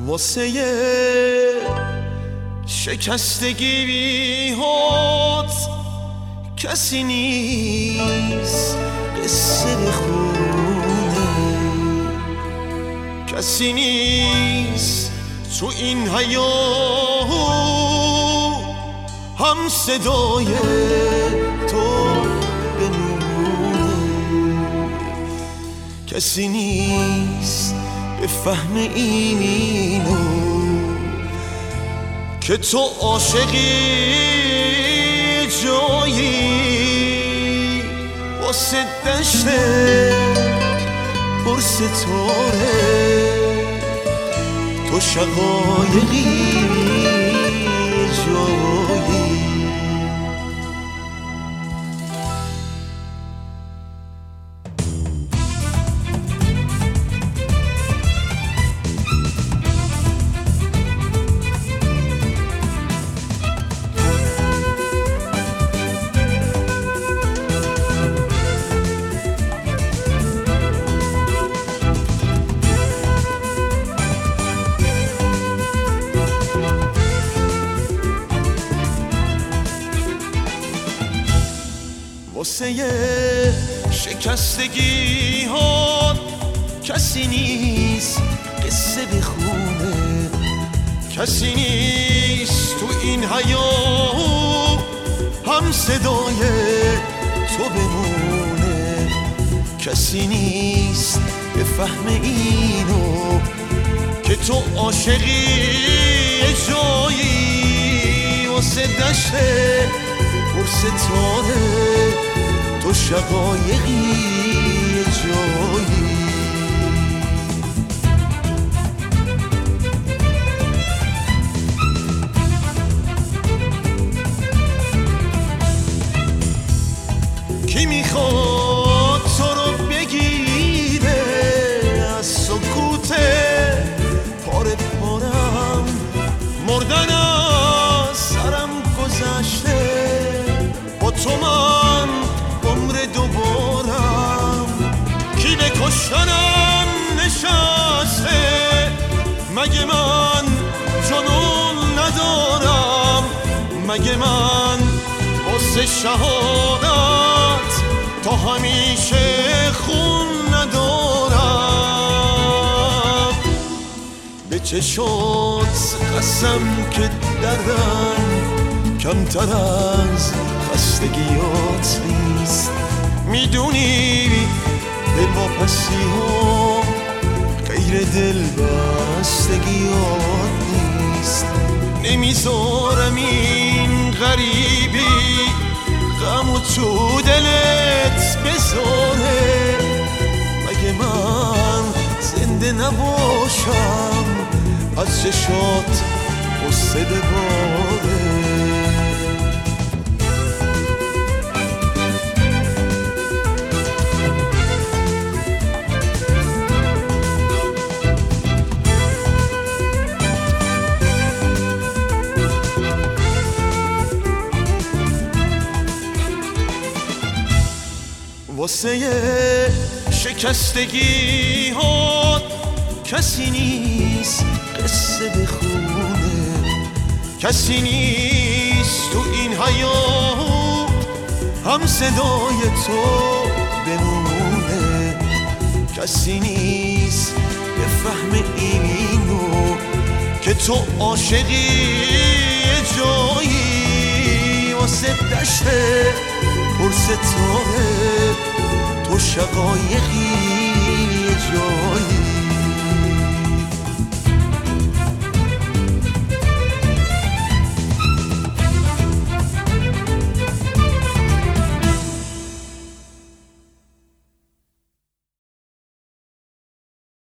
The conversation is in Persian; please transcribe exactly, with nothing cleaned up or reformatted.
واسه شکستگی بی هات کسی نیست قصه بخونه، کسی نیست تو این حیاط هم صدای تو بمونه، کسی نیست به فهم اینو که تو عاشقی جایی واسه دشت پر ستاره، تو شقایقی جایی. واسه شکستگی ها کسی نیست قصه بخونه، کسی نیست تو این حیاط هم صدای تو بمونه، کسی نیست به فهم اینو که تو عاشقی جایی واسه دشت پر ستاره، تو شقایقی جایی. کی میخواد تو رو بگیره از سکوت پاره پارم، مردن از سرم گذشته با تو من عمر دوبارم، کی به کشتنم نشسته مگه من جنون ندارم، مگه من واسه شهادت تا همیشه خون ندارم، به چشات قسم که دردم کمتر از خستگیات نیست، میدونی دل واپسی ها غیر دل بستگیات نیست، نمیذارم این غریبی غمو تو دلت بذاره، مگه من زنده نباشم از چشات قصه بباره. واسه شکستگی ها کسی نیست قصه بخونه، کسی نیست تو این حیاط هم صدای تو بمونه، کسی نیست به فهم اینو که تو عاشقی جایی واسه دشت پر ستاره، تو شقایقی